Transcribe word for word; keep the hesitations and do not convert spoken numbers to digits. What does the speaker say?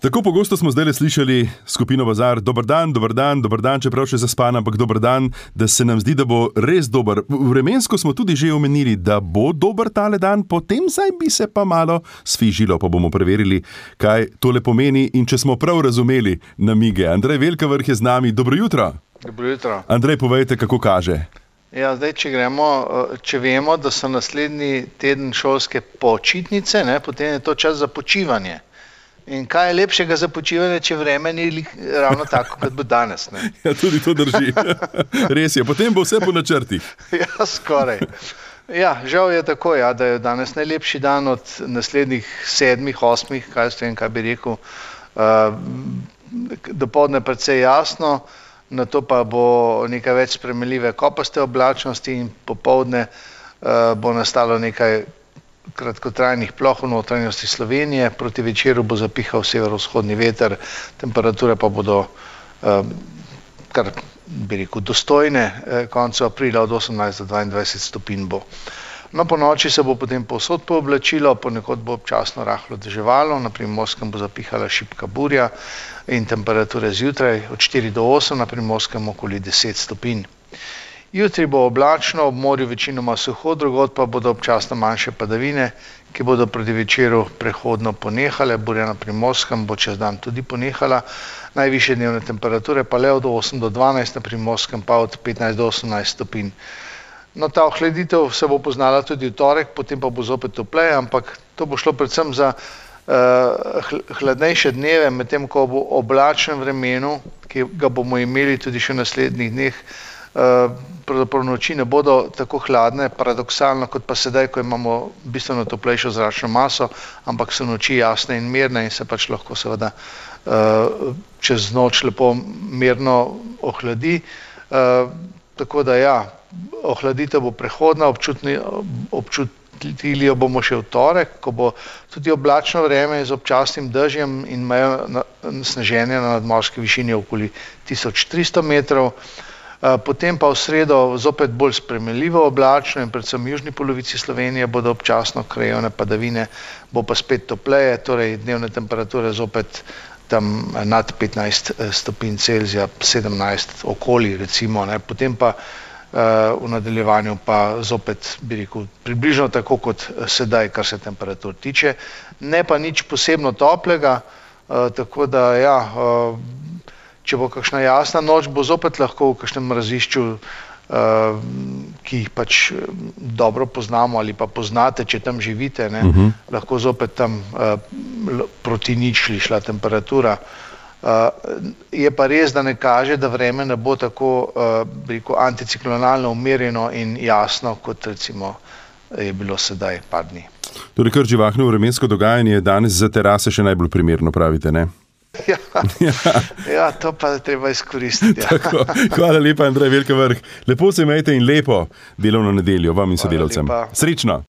Tako pogosto smo zdaj slišali skupino Bazar, dober dan, dober dan, dober dan, čeprav še zaspan, ampak dober dan, da se nam zdi, da bo res dober. Vremensko smo tudi že omenili, da bo dober tale dan, potem zdaj bi se pa malo sfižilo, pa bomo preverili, kaj tole pomeni in če smo prav razumeli namige. Andrej Velkavrh je z nami, dobro jutro. Dobro jutro. Andrej, povejte, kako kaže. Ja, zdaj, če gremo, če vemo, da so naslednji teden šolske počitnice, ne, potem je to čas za počivanje. In kaj je lepšega za počivanje, če vreme ni ravno tako, kot bo danes, ne? Ja, tudi to drži. Res je, potem bo vse po načrtih. Ja, skoraj. Ja, žal je tako, ja, da je danes najlepši dan od naslednjih sedmih, osmih, kaj s tem, kaj bi rekel. Uh, dopoldne precej jasno, nato pa bo nekaj več spremenljive kopaste oblačnosti in popoldne uh, bo nastalo nekaj kratkotrajnih ploh v notranjosti Slovenije, proti večeru bo zapihal severovzhodni veter, temperature pa bodo uh, kar bi rekel dostojne, eh, koncu aprila od osemnajst do dvaindvajset stopinj bo. No, po noči se bo potem povsod pooblačilo, ponekod bo občasno rahlo deževalo, na Primorskem bo zapihala šibka burja in temperature zjutraj od štiri do osem, na Primorskem okoli deset stopinj. Jutri bo oblačno, ob morju večinoma suho, drugod pa bodo občasno manjše padavine, ki bodo proti večeru prehodno ponehale, burja na Primorskem bo čez dan tudi ponehala, najvišje dnevne temperature pa le od osem do dvanajst, na Primorskem pa od petnajst do osemnajst stopinj. No, ta ohladitev se bo poznala tudi v torek, potem pa bo zopet topleje, ampak to bo šlo predvsem za uh, hladnejše dneve, medtem ko bo oblačnem vremenu, ki ga bomo imeli tudi še v naslednjih dneh, uh, pravzaprav noči ne bodo tako hladne, paradoksalno kot pa sedaj, ko imamo bistveno toplejšo zračno maso, ampak so noči jasne in mirne in se pač lahko seveda uh, čez noč lepo mirno ohladi. Uh, tako da ja, ohladitev bo prehodna, občutni, občutili jo bomo še v torek, ko bo tudi oblačno vreme z občasnim dežjem in mejo sneženja na nadmorski višini okoli tisoč tristo metrov. Potem pa v sredo zopet bolj spremenljivo oblačno in predvsem v južni polovici Slovenije bodo občasno krajevne padavine, bo pa spet topleje, torej dnevne temperature zopet tam nad petnajst stopinj Celzija, sedemnajst okoli recimo, ne. Potem pa uh, v nadaljevanju pa zopet, bi rekel, približno tako kot sedaj, kar se temperatur tiče, ne pa nič posebno toplega, uh, tako da ja, uh, če bo kakšna jasna noč, bo zopet lahko v kakšnem mrazišču, uh, ki jih pač dobro poznamo ali pa poznate, če tam živite, ne, uh-huh. lahko zopet tam uh, proti ničli šla temperatura. Uh, je pa res, da ne kaže, da vreme ne bo tako uh, rekel, anticiklonalno umirjeno in jasno, kot recimo je bilo sedaj par dni. Torej, kar živahno vremensko dogajanje danes za terase še najbolj primerno, pravite, ne? Ja, ja. ja, to pa treba izkoristiti. Ja. Tako, hvala lepa, Andrej Velkavrh. Lepo se imejte in lepo delovno nedeljo vam in sodelavcem. Srečno!